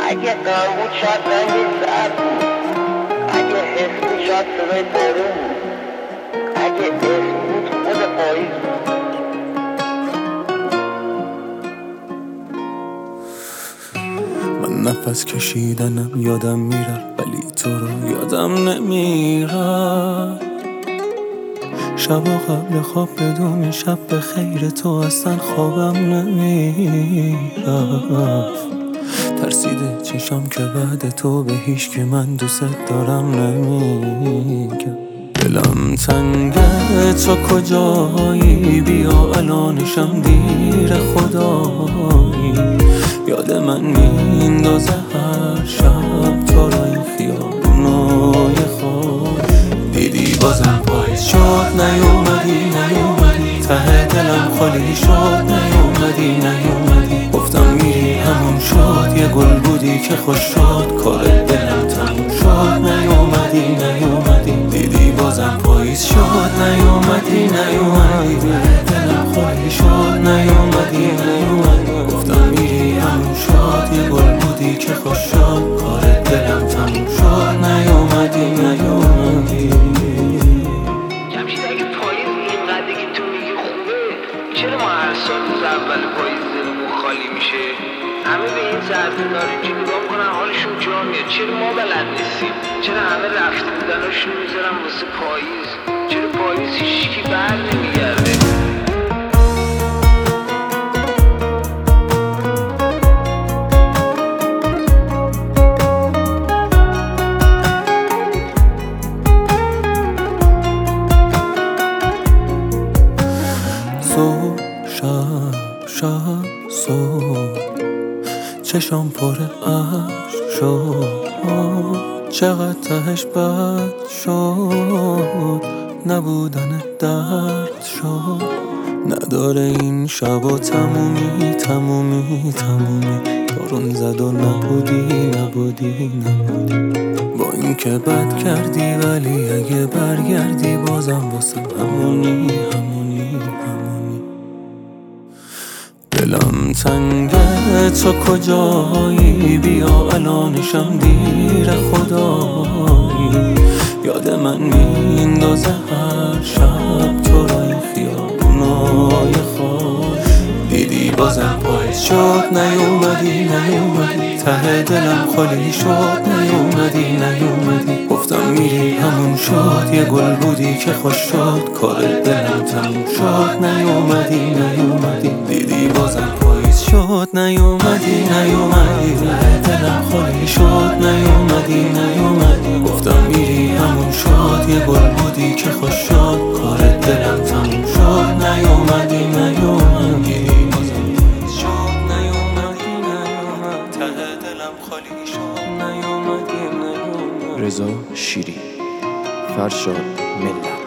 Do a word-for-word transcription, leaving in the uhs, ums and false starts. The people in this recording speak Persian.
اگه غم بود شاید رنگ زرد بود، اگه حس بود شاید صدای بارون بود، اگه اسم بود خود پاییز بود. من نفس کشیدنم یادم میره ولی تو رو یادم نمیره. شبا قبل خواب بدون شب به خیر تو اصلا خوابم نمیره. ترسیده چشم که بعد تو به هیچ که من دوست دارم نمیگم. دلم تنگه تو کجایی، بیا الانشم دیر خدایی. یاد من میندازه هر شب تو را این خیابونای خواب. دیدی بازم پاییز شد نیومدی نیومدی، ته دلم خالی شد نیومدی نیومدی. گفتم میری همون شد، یه گل بودی که خوش شد، کار دلم تموم شد نیومدی نیومدی. دیدی بازم پاییز شد نیومدی نیومدی، دلم خالی شد نیومدی نیومدی. گفتم میری همون شد، یه گل بودی که خوش شد، کار دلم تموم شد نیومدی نیومدی. جمشید اگه پاییز اینقدر که تو میگی خوبه، چرا ما هر سال روز اول پاییز دلمون خالی میشه؟ همه به این سرزنار اینجا نگاه میکنن حالشون جا میاد، چرا ما بلد نیستیم؟ چرا همه رفته بودناشون میذارن واسه پاییز؟ چرا پاییز هیچکی بر نمیگرده؟ صبح شب شب صبح چشم پر عشق شد، چقدر تهش بد شد، نبودن درد شد. نداره این شب و تمومی تمومی تمومی، بارون زد و نبودی نبودی نبودی. با این که بد کردی ولی اگه برگردی بازم واسه همونی همونی همونی. دلم تنگه تو کجایی، بیا الانشم دیر خدایی. یاد من میندازه هر شب تو را این خیابونای خواب. دیدی بازم پاییز شد نیومدی نیومدی، ته دلم خالی شد نیومدی نیومدی. گفتم میری همون شد، یه گل بودی که خوش شد، کار دلم تموم شد نیومدی نیومدی. دیدی بازم پاییز شد نیومدی نیومدی، ته دلم خالی شد نیومدی نیومدی. گفتم میری همون شد، یه گل بودی که خوش شد، کار دلم تموم شد نیومدی نیومدی. رضا شیری، فرشاد ملت.